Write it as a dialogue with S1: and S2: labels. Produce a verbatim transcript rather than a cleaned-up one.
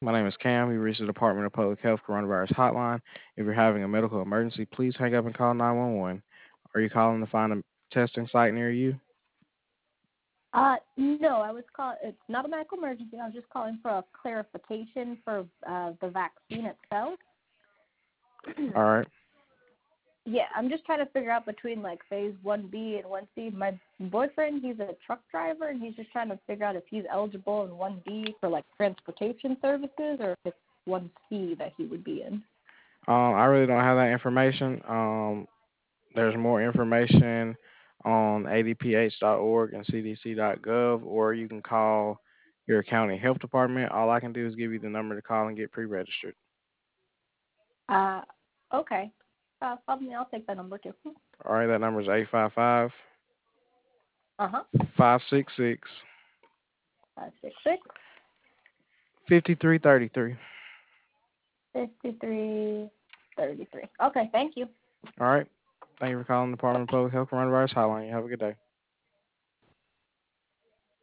S1: My name is Cam. You reached the Department of Public Health Coronavirus Hotline. If you're having a medical emergency, please hang up and call nine one one. Are you calling to find a testing site near you?
S2: Uh, no, I was call. It's not a medical emergency. I was just calling for a clarification for uh, the vaccine itself.
S1: All right.
S2: Yeah, I'm just trying to figure out between like phase one B and one C. My boyfriend, he's a truck driver, and he's just trying to figure out if he's eligible in one B for like transportation services, or if it's one C that he would be in.
S1: Um, I really don't have that information. Um, there's more information on A D P H dot org and C D C dot gov, or you can call your county health department. All I can do is give you the number to call and get pre-registered.
S2: Uh, okay. Uh, probably I'll take that number too.
S1: All right, that number is eight five five,
S2: Uh huh.
S1: five six six,
S2: Five six six
S1: five three three three.
S2: fifty three thirty three. Okay, thank you.
S1: All right. Thank you for calling the Department of Public Health Coronavirus Hotline. You have a good day.